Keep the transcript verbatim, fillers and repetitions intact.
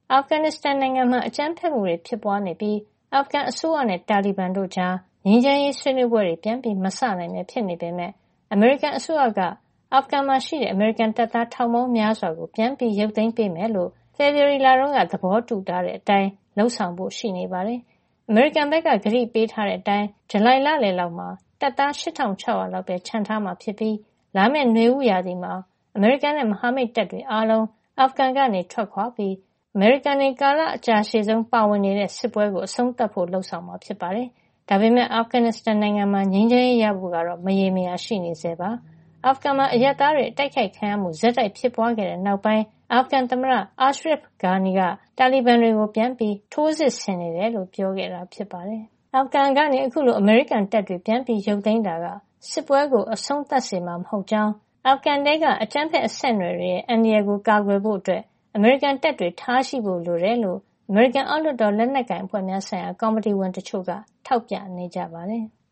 အာဖဂန်နစ္စတန်နိုင်ငံမှာအကြမ်းဖက်မှုတွေဖြစ်ပွားနေပြီးအာဖဂန်အစိုးရနဲ့တာလီဘန်တို့ကြားငြိမ်းချမ်းရေးဆွေးနွေးပွဲတွေပြန်ပြီးမစနိုင်ပဲဖြစ်နေပေမဲ့အမေရိကန်အစိုးရကအာဖဂန်မှာရှိတဲ့အမေရိကန်တပ်သားထောင်ပေါင်းများစွာကိုပြန်ပြီးရုပ်သိမ်းပေးမယ်လို့ဖေဖေါ်ဝါရီလတုန်းကသဘောတူထားတဲ့အတိုင်းလုပ်ဆောင်ဖို့ရှိနေပါတယ်။အမေရိကန်ဘက်ကကတိပေးထားတဲ့အတိုင်းဇူလိုင်လလယ်လောက်မှာတပ်သား ရှစ်ထောင်ခြောက်ရာ လောက်ပဲချန်ထားမှာဖြစ်ပြီးလာမယ့်နွေဦးရာသီမှာအမေရိကန်နဲ့မဟာမိတ်တပ်တွေအားလုံးအာဖဂန်ကနေထွက်ခွာပြီးအမေရိကန်တွေကာလအကြာရှည်ဆုံးပါဝင်နေတဲ့စစ်ပွဲကိုအဆုံးသတ်ဖို့လှုံ့ဆော်မှာဖြစ်ပါတယ်။ဒါပေမဲ့အာဖဂန်နစ္စတန်နိုင်ငံမှာငြိမ်းချမ်းရေးရဖို့ကတော့မရေမရာရှိနေဆဲပါ။အာဖဂန်မှာအရပ်သားတွေအတိုက်ခိုက်ခံရမှုဆက်တိုက်ဖြစ်ပွားခဲ့တဲ့နောက်ပိုင်းအာဖဂန်သမ္မတအာရှရဖ်ဂါနီကတာလီဘန်တွေကိုပြန်ပြီးထိုးစစ်ဆင်နေတယ်လို့ပြောခဲ့တာဖြစ်ပါတယ်။အာဖဂန်ကနေအခုလိုအမေရိကန်တပ်တွေပြန်ပြီးရုပ်သိမ်းတာကစစ်ပွဲကိုအဆုံးသတ်စေမှာမဟုတ်ကြောင်းအာဖဂန်တဲကအကြမ်းဖက်အဆက်အနွယ်တွေရဲ့အန္တရာယ်ကိုကာကွယ်ဖို့အတွက်အမေရိကန်တပ်တွေထားရှိဖို့လိုတယ်လို့အမေရိကန်အောက်လွှတ်တော်လက်နက်ကိုင်အဖွဲ့များဆိုင်ရာကော်မတီဝင်တချို့ကထောက်ပြနေကြပါတယ်။